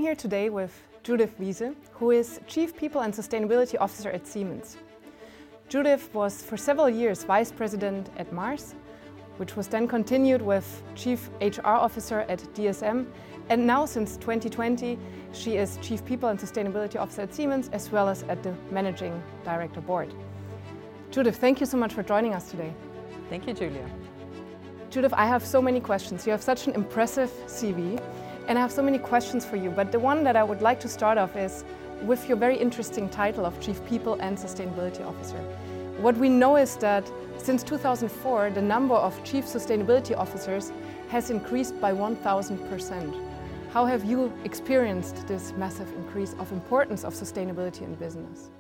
here today with Judith Wiese, who is Chief People and Sustainability Officer at Siemens. Judith was for several years Vice President at Mars, which was then continued with Chief HR Officer at DSM, and now since 2020 she is Chief People and Sustainability Officer at Siemens, as well as at the Managing Director Board. Judith, thank you so much for joining us today. Thank you, Julia. Judith, I have so many questions. You have such an impressive CV, and I have so many questions for you, but the one that I would like to start off is with your very interesting title of Chief People and Sustainability Officer. What we know is that since 2004, the number of Chief Sustainability Officers has increased by 1,000%. How have you experienced this massive increase of importance of sustainability in business?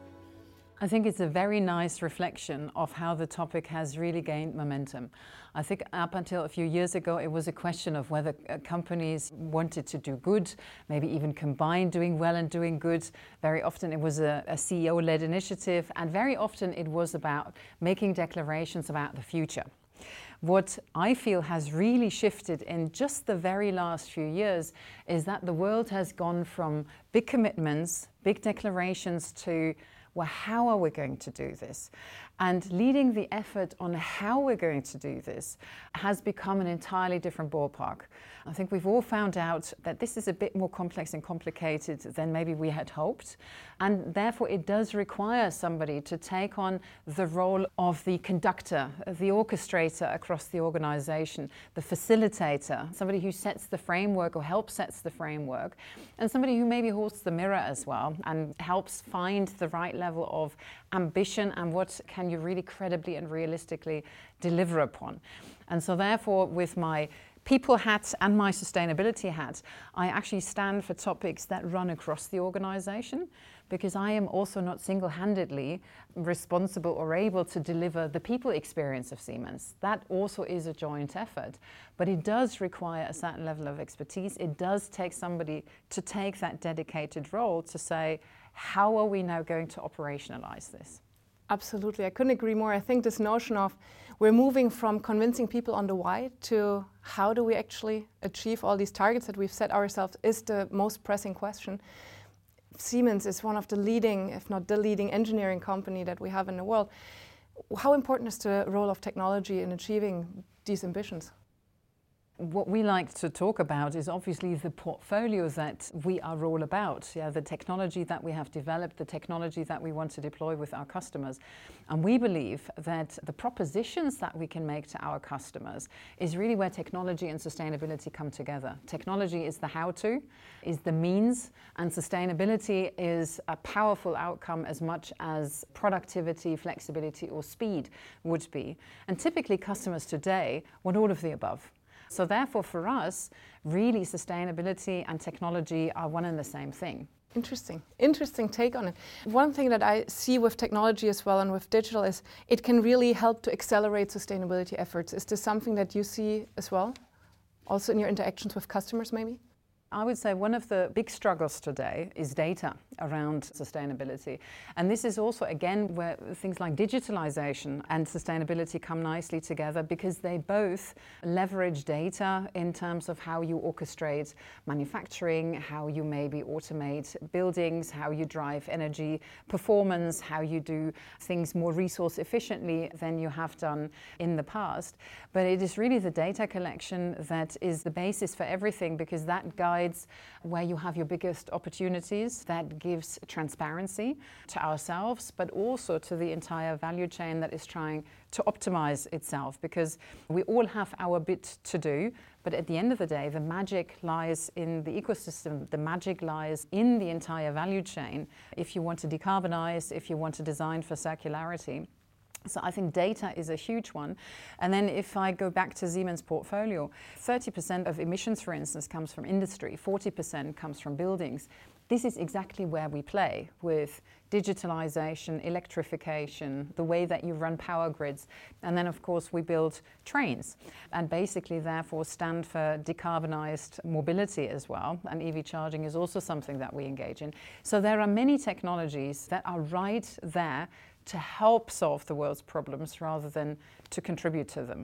I think it's a very nice reflection of how the topic has really gained momentum. I think up until a few years ago, it was a question of whether companies wanted to do good, maybe even combine doing well and doing good. Very often it was a CEO-led initiative, and very often it was about making declarations about the future. What I feel has really shifted in just the very last few years is that the world has gone from big commitments, big declarations to, well, how are we going to do this? And leading the effort on how we're going to do this has become an entirely different ballpark. I think we've all found out that this is a bit more complex and complicated than maybe we had hoped. And therefore it does require somebody to take on the role of the conductor, the orchestrator across the organization, the facilitator, somebody who sets the framework or helps sets the framework, and somebody who maybe holds the mirror as well and helps find the right level of ambition and what can you really credibly and realistically deliver upon. And so therefore, with my people hat and my sustainability hat, I actually stand for topics that run across the organization, because I am also not single-handedly responsible or able to deliver the people experience of Siemens. That also is a joint effort, but it does require a certain level of expertise. It does take somebody to take that dedicated role to say, how are we now going to operationalize this? Absolutely, I couldn't agree more. I think this notion of we're moving from convincing people on the why to how do we actually achieve all these targets that we've set ourselves is the most pressing question. Siemens is one of the leading, if not the leading, engineering company that we have in the world. How important is the role of technology in achieving these ambitions? What we like to talk about is obviously the portfolio that we are all about, the technology that we have developed, the technology that we want to deploy with our customers. And we believe that the propositions that we can make to our customers is really where technology and sustainability come together. Technology is the how-to, is the means, and sustainability is a powerful outcome as much as productivity, flexibility, or speed would be. And typically customers today want all of the above. So therefore, for us, really sustainability and technology are one and the same thing. Interesting take on it. One thing that I see with technology as well and with digital is it can really help to accelerate sustainability efforts. Is this something that you see as well? Also in your interactions with customers, maybe? I would say one of the big struggles today is data around sustainability. And this is also, again, where things like digitalization and sustainability come nicely together, because they both leverage data in terms of how you orchestrate manufacturing, how you maybe automate buildings, how you drive energy performance, how you do things more resource efficiently than you have done in the past. But it is really the data collection that is the basis for everything, because that guides where you have your biggest opportunities. That gives transparency to ourselves, but also to the entire value chain that is trying to optimize itself, because we all have our bit to do. But at the end of the day, the magic lies in the ecosystem. The magic lies in the entire value chain if you want to decarbonize, if you want to design for circularity. So I think data is a huge one. And then if I go back to Siemens' portfolio, 30% of emissions, for instance, comes from industry, 40% comes from buildings. This is exactly where we play with digitalization, electrification, the way that you run power grids. And then, of course, we build trains and basically therefore stand for decarbonized mobility as well. And EV charging is also something that we engage in. So there are many technologies that are right there to help solve the world's problems rather than to contribute to them.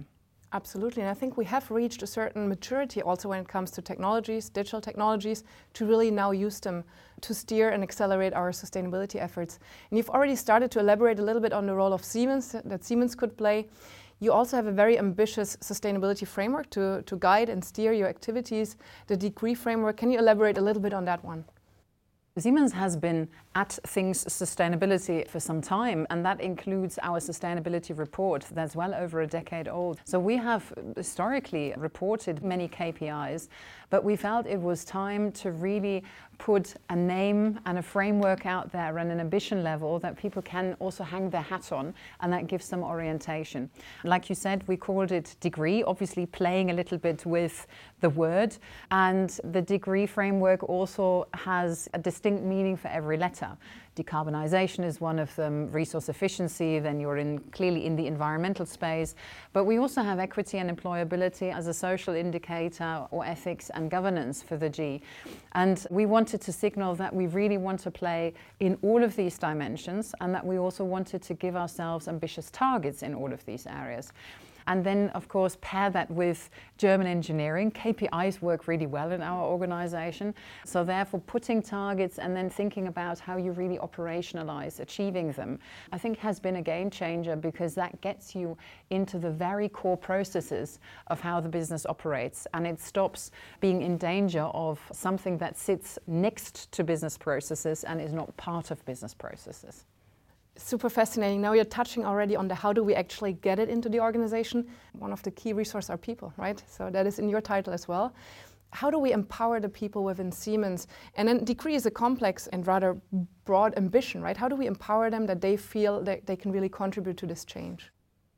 Absolutely, and I think we have reached a certain maturity also when it comes to technologies, digital technologies, to really now use them to steer and accelerate our sustainability efforts. And you've already started to elaborate a little bit on the role of Siemens, that Siemens could play. You also have a very ambitious sustainability framework to guide and steer your activities, the Degree framework. Can you elaborate a little bit on that one? Siemens has been at Things Sustainability for some time, and that includes our sustainability report that's well over a decade old. So we have historically reported many KPIs, but we felt it was time to really put a name and a framework out there and an ambition level that people can also hang their hat on, and that gives some orientation. Like you said, we called it Degree, obviously playing a little bit with the word, and the Degree framework also has a distinct meaning for every letter. Decarbonization is one of them, resource efficiency, then you're clearly in the environmental space. But we also have equity and employability as a social indicator, or ethics and governance for the G. And we wanted to signal that we really want to play in all of these dimensions, and that we also wanted to give ourselves ambitious targets in all of these areas. And then, of course, pair that with German engineering. KPIs work really well in our organization. So therefore, putting targets and then thinking about how you really operationalize achieving them, I think has been a game changer, because that gets you into the very core processes of how the business operates. And it stops being in danger of something that sits next to business processes and is not part of business processes. Super fascinating. Now you're touching already on the how do we actually get it into the organization. One of the key resources are people, right? So that is in your title as well. How do we empower the people within Siemens? And then Degree is a complex and rather broad ambition, right? How do we empower them that they feel that they can really contribute to this change?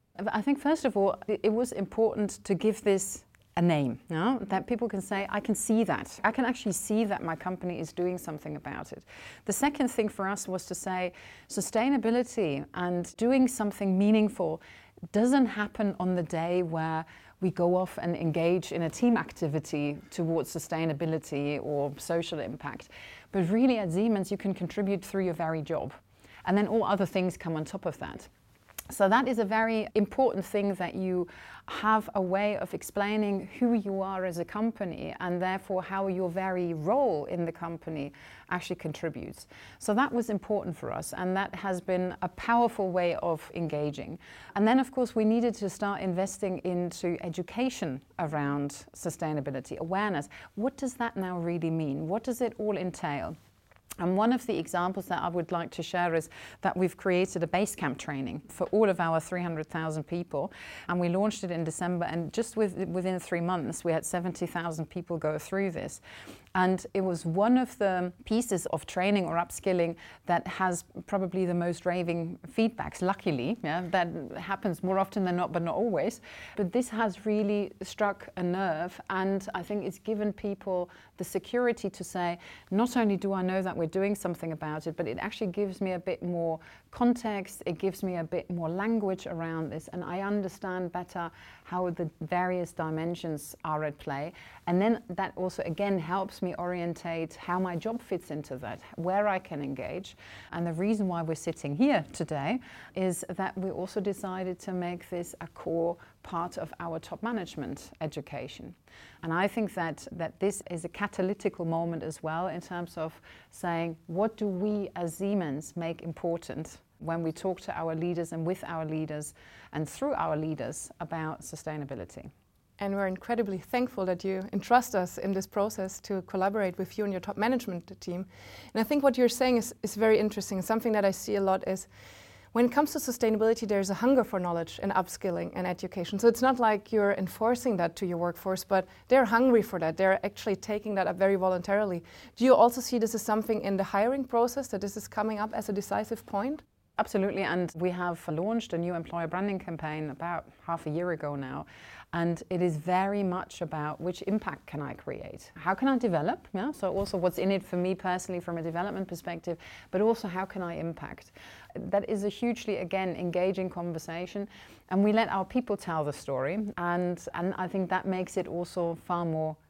I think first of all, it was important to give this a name, no? That people can say, I can see that. I can actually see that my company is doing something about it. The second thing for us was to say sustainability and doing something meaningful doesn't happen on the day where we go off and engage in a team activity towards sustainability or social impact. But really at Siemens, you can contribute through your very job. And then all other things come on top of that. So that is a very important thing, that you have a way of explaining who you are as a company, and therefore how your very role in the company actually contributes. So that was important for us, and that has been a powerful way of engaging. And then of course we needed to start investing into education around sustainability, awareness. What does that now really mean? What does it all entail? And one of the examples that I would like to share is that we've created a Basecamp training for all of our 300,000 people. And we launched it in December, and just within 3 months, we had 70,000 people go through this. And it was one of the pieces of training or upskilling that has probably the most raving feedbacks, luckily. Yeah, that happens more often than not, but not always. But this has really struck a nerve, and I think it's given people the security to say, not only do I know that we're doing something about it, but it actually gives me a bit more context, it gives me a bit more language around this, and I understand better how the various dimensions are at play. And then that also again helps me orientate how my job fits into that, where I can engage. And the reason why we're sitting here today is that we also decided to make this a core part of our top management education. And I think that this is a catalytical moment as well, in terms of saying, what do we as Siemens make important when we talk to our leaders and with our leaders and through our leaders about sustainability. And we're incredibly thankful that you entrust us in this process to collaborate with you and your top management team. And I think what you're saying is very interesting. Something that I see a lot is, when it comes to sustainability, there's a hunger for knowledge and upskilling and education. So it's not like you're enforcing that to your workforce, but they're hungry for that. They're actually taking that up very voluntarily. Do you also see this as something in the hiring process, that this is coming up as a decisive point? Absolutely, and we have launched a new employer branding campaign about half a year ago now, and it is very much about which impact can I create? How can I develop? Yeah? So also what's in it for me personally from a development perspective, but also how can I impact? That is a hugely, again, engaging conversation, and we let our people tell the story, and I think that makes it also far more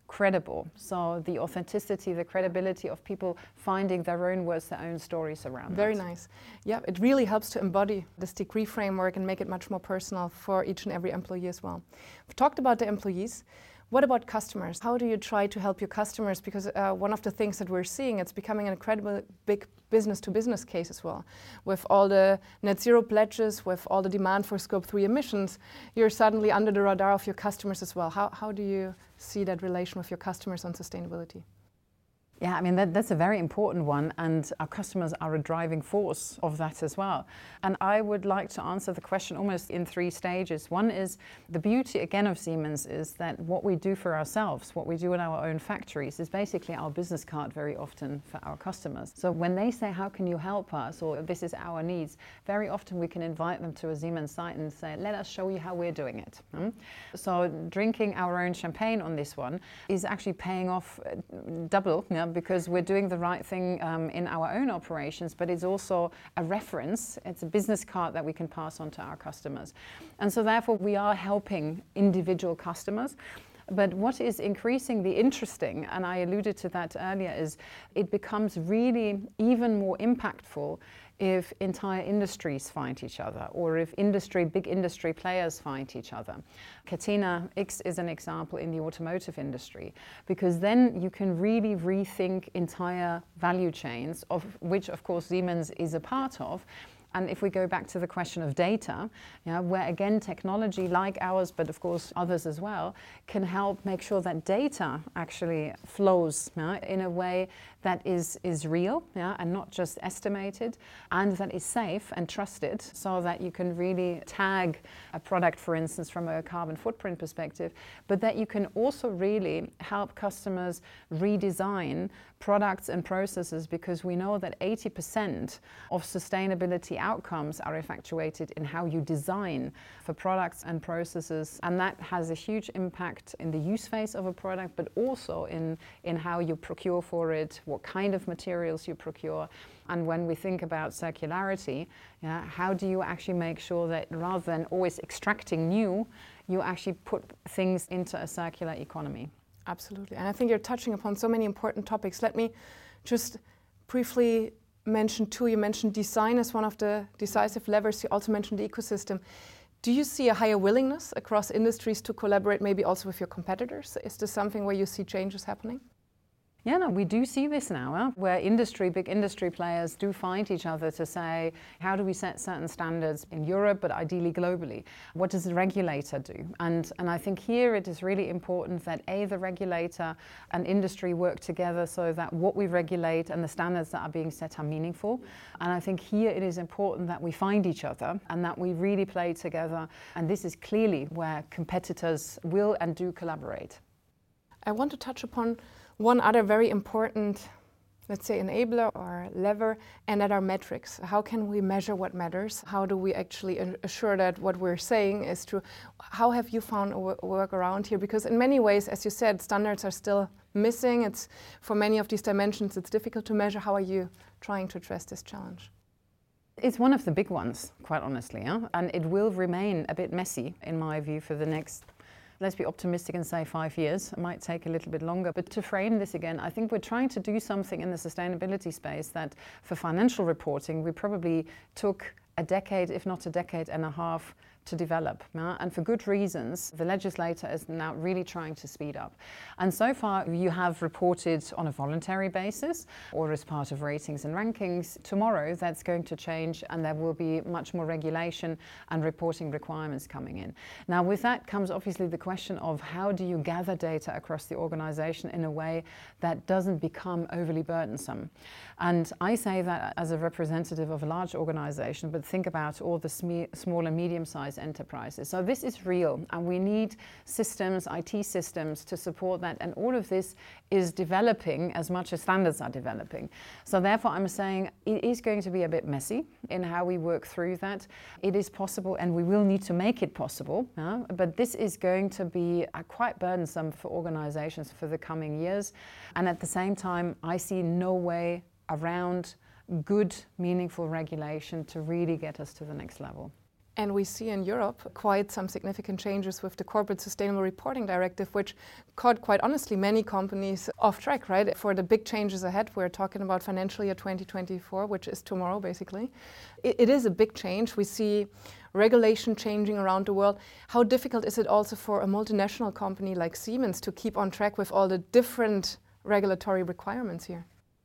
credible. So the authenticity, the credibility of people finding their own words, their own stories around Very that. nice. Yeah, it really helps to embody this degree framework and make it much more personal for each and every employee as well. We've talked about the employees. What about customers? How do you try to help your customers? Because one of the things that we're seeing, it's becoming an incredible big business-to-business case as well. With all the net zero pledges, with all the demand for Scope 3 emissions, you're suddenly under the radar of your customers as well. How do you see that relation with your customers on sustainability? Yeah, I mean, that's a very important one, and our customers are a driving force of that as well. And I would like to answer the question almost in 3 stages. One is the beauty, again, of Siemens is that what we do for ourselves, what we do in our own factories, is basically our business card very often for our customers. So when they say, how can you help us, or this is our needs, very often we can invite them to a Siemens site and say, let us show you how we're doing it. So drinking our own champagne on this one is actually paying off double, because we're doing the right thing in our own operations, but it's also a reference. It's a business card that we can pass on to our customers. And so therefore we are helping individual customers. But what is increasingly interesting, and I alluded to that earlier, is it becomes really even more impactful if entire industries find each other, or if big industry players find each other. Catena X is an example in the automotive industry, because then you can really rethink entire value chains, of which of course Siemens is a part of. And if we go back to the question of data, where again technology like ours, but of course others as well, can help make sure that data actually flows in a way that is real and not just estimated, and that is safe and trusted, so that you can really tag a product, for instance, from a carbon footprint perspective, but that you can also really help customers redesign products and processes, because we know that 80% of sustainability outcomes are effectuated in how you design for products and processes, and that has a huge impact in the use phase of a product, but also in how you procure for it, what kind of materials you procure. And when we think about circularity, how do you actually make sure that rather than always extracting new, you actually put things into a circular economy? Absolutely. And I think you're touching upon so many important topics. Let me just briefly mention 2. You mentioned design as one of the decisive levers. You also mentioned the ecosystem. Do you see a higher willingness across industries to collaborate, maybe also with your competitors? Is this something where you see changes happening? Yeah, no, we do see this now, where big industry players do find each other to say, how do we set certain standards in Europe, but ideally globally? What does the regulator do? And I think here it is really important that the regulator and industry work together so that what we regulate and the standards that are being set are meaningful. And I think here it is important that we find each other and that we really play together. And this is clearly where competitors will and do collaborate. I want to touch upon one other very important, let's say, enabler or lever, and that are metrics. How can we measure what matters? How do we actually assure that what we're saying is true? How have you found a workaround here? Because in many ways, as you said, standards are still missing. It's for many of these dimensions, it's difficult to measure. How are you trying to address this challenge? It's one of the big ones, quite honestly, and it will remain a bit messy, in my view, for the next, let's be optimistic and say 5 years. It might take a little bit longer. But to frame this again, I think we're trying to do something in the sustainability space that for financial reporting, we probably took a decade, if not a decade and a half, to develop. And for good reasons, the legislator is now really trying to speed up. And so far, you have reported on a voluntary basis or as part of ratings and rankings. Tomorrow, that's going to change, and there will be much more regulation and reporting requirements coming in. Now, with that comes obviously the question of how do you gather data across the organization in a way that doesn't become overly burdensome. And I say that as a representative of a large organization, but think about all the small and medium-sized enterprises. So this is real, and we need systems, IT systems, to support that. And all of this is developing as much as standards are developing. So therefore, I'm saying it is going to be a bit messy in how we work through that. It is possible, and we will need to make it possible. But this is going to be quite burdensome for organizations for the coming years. And at the same time, I see no way around good, meaningful regulation to really get us to the next level. And we see in Europe quite some significant changes with the Corporate Sustainable Reporting Directive, which caught, quite honestly, many companies off track, right? For the big changes ahead, we're talking about financial year 2024, which is tomorrow, basically. It is a big change. We see regulation changing around the world. How difficult is it also for a multinational company like Siemens to keep on track with all the different regulatory requirements here?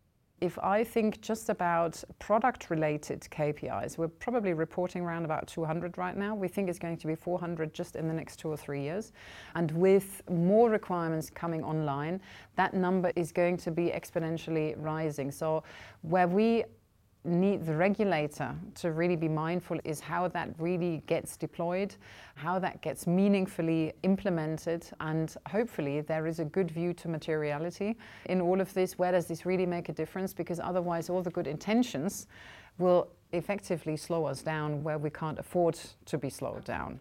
If I think just about product-related KPIs, we're probably reporting around about 200 right now. We think it's going to be 400 just in the next 2 or 3 years. And with more requirements coming online, that number is going to be exponentially rising. So where we need the regulator to really be mindful is how that really gets deployed, how that gets meaningfully implemented, and hopefully there is a good view to materiality in all of this. Where does this really make a difference? Because otherwise all the good intentions will effectively slow us down where we can't afford to be slowed down.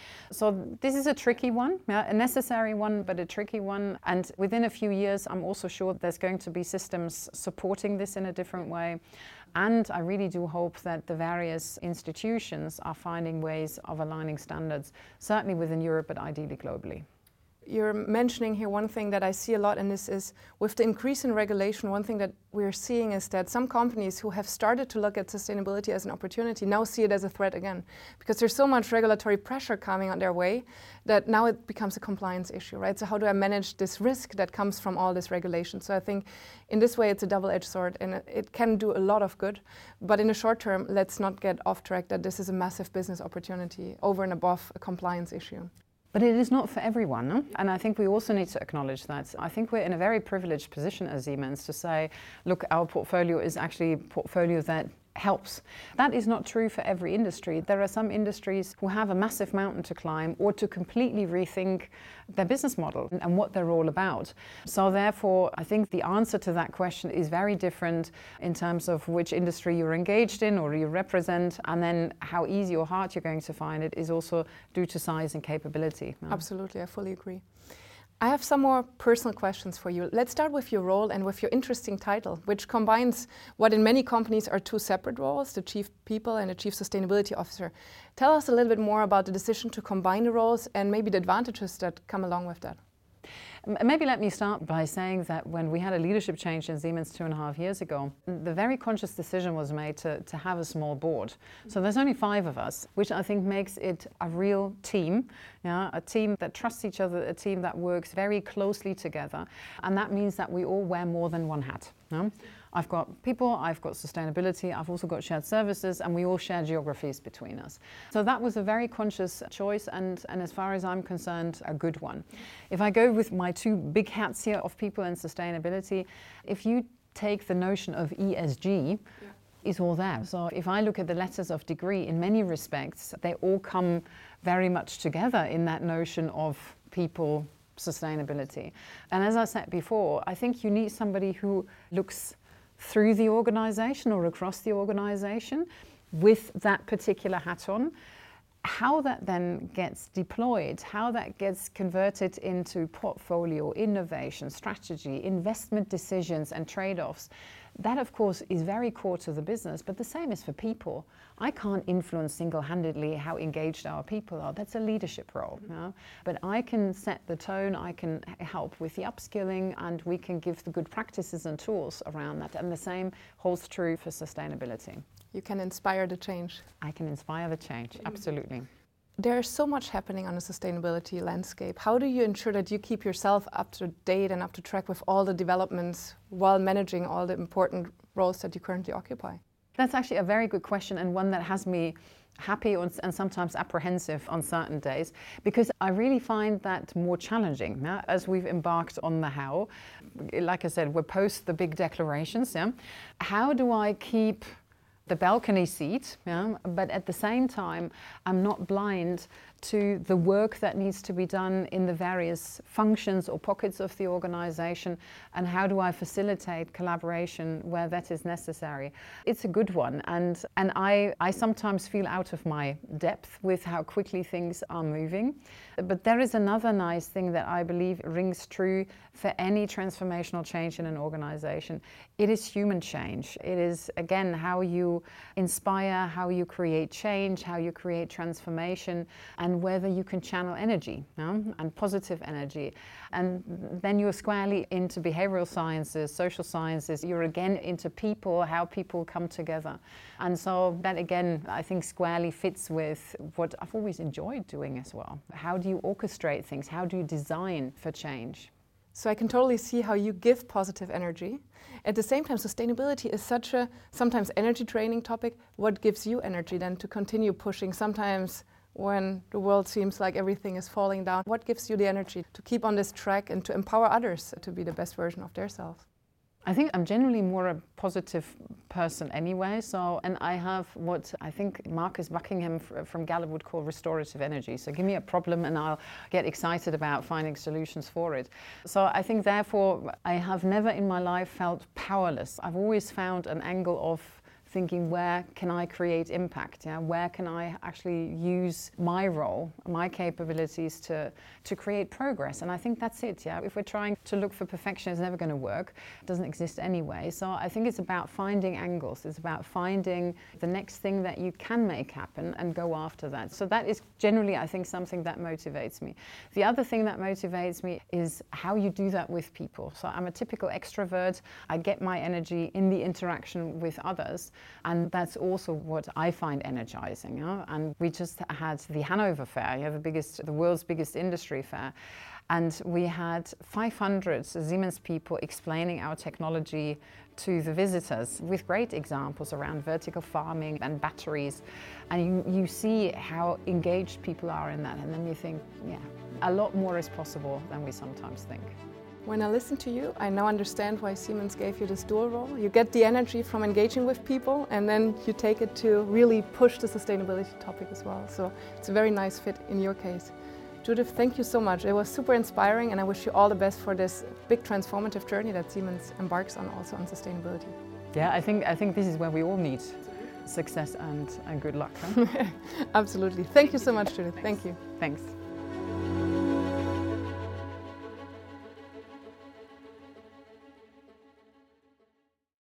So this is a tricky one, a necessary one, but a tricky one. And within a few years, I'm also sure there's going to be systems supporting this in a different way. And I really do hope that the various institutions are finding ways of aligning standards, certainly within Europe, but ideally globally. You're mentioning here one thing that I see a lot, and this is with the increase in regulation, one thing that we're seeing is that some companies who have started to look at sustainability as an opportunity now see it as a threat again, because there's so much regulatory pressure coming on their way that now it becomes a compliance issue, right? So how do I manage this risk that comes from all this regulation? So I think in this way it's a double-edged sword, and it can do a lot of good, but in the short term, let's not get off track that this is a massive business opportunity over and above a compliance issue. But it is not for everyone, no? And I think we also need to acknowledge that. I think we're in a very privileged position as Siemens to say, look, our portfolio is actually a portfolio that helps. That is not true for every industry. There are some industries who have a massive mountain to climb or to completely rethink their business model and what they're all about. So therefore, I think the answer to that question is very different in terms of which industry you're engaged in or you represent, and then how easy or hard you're going to find it is also due to size and capability. Absolutely, I fully agree. I have some more personal questions for you. Let's start with your role and with your interesting title, which combines what in many companies are two separate roles, the Chief People and the Chief Sustainability Officer. Tell us a little bit more about the decision to combine the roles and maybe the advantages that come along with that. Maybe let me start by saying that when we had a leadership change in Siemens 2.5 years ago, the very conscious decision was made to have a small board. So there's only 5 of us, which I think makes it a real team, a team that trusts each other, a team that works very closely together. And that means that we all wear more than one hat. I've got people, I've got sustainability, I've also got shared services, and we all share geographies between us. So that was a very conscious choice, and as far as I'm concerned, a good one. If I go with my 2 big hats here of people and sustainability, if you take the notion of ESG, it's all there. So if I look at the letters of degree, in many respects, they all come very much together in that notion of people, sustainability. And as I said before, I think you need somebody who looks through the organization or across the organization with that particular hat on. How that then gets deployed, how that gets converted into portfolio, innovation, strategy, investment decisions and trade-offs, that of course is very core to the business, but the same is for people. I can't influence single-handedly how engaged our people are. That's a leadership role. But I can set the tone, I can help with the upskilling, and we can give the good practices and tools around that. And the same holds true for sustainability. You can inspire the change. I can inspire the change, absolutely. There's so much happening on the sustainability landscape. How do you ensure that you keep yourself up to date and up to track with all the developments while managing all the important roles that you currently occupy? That's actually a very good question, and one that has me happy and sometimes apprehensive on certain days, because I really find that more challenging as we've embarked on the how. Like I said, we're post the big declarations. How do I keep the balcony seat, but at the same time, I'm not blind to the work that needs to be done in the various functions or pockets of the organization, and how do I facilitate collaboration where that is necessary. It's a good one, and I sometimes feel out of my depth with how quickly things are moving. But there is another nice thing that I believe rings true for any transformational change in an organization. It is human change. It is, again, how you inspire, how you create change, how you create transformation, and whether you can channel energy, and positive energy. And then you're squarely into behavioral sciences, social sciences, you're again into people, how people come together. And so that, again, I think squarely fits with what I've always enjoyed doing as well. How do you orchestrate things? How do you design for change? So I can totally see how you give positive energy. At the same time, sustainability is such a sometimes energy draining topic. What gives you energy then to continue pushing sometimes when the world seems like everything is falling down? What gives you the energy to keep on this track and to empower others to be the best version of themselves? I think I'm generally more a positive person anyway, and I have what I think Marcus Buckingham from Gallup would call restorative energy. So give me a problem and I'll get excited about finding solutions for it. So I think therefore I have never in my life felt powerless. I've always found an angle of thinking, where can I create impact? Where can I actually use my role, my capabilities to create progress? And I think that's it. If we're trying to look for perfection, it's never going to work. It doesn't exist anyway. So I think it's about finding angles. It's about finding the next thing that you can make happen and go after that. So that is generally, I think, something that motivates me. The other thing that motivates me is how you do that with people. So I'm a typical extrovert. I get my energy in the interaction with others. And that's also what I find energizing. And we just had the Hanover Fair, the world's biggest industry fair. And we had 500 Siemens people explaining our technology to the visitors with great examples around vertical farming and batteries. And you see how engaged people are in that. And then you think, a lot more is possible than we sometimes think. When I listen to you, I now understand why Siemens gave you this dual role. You get the energy from engaging with people, and then you take it to really push the sustainability topic as well. So it's a very nice fit in your case. Judith, thank you so much. It was super inspiring, and I wish you all the best for this big transformative journey that Siemens embarks on, also on sustainability. Yeah, I think this is where we all need success and good luck. Absolutely. Thank you so much, Judith. Thank you. Thanks.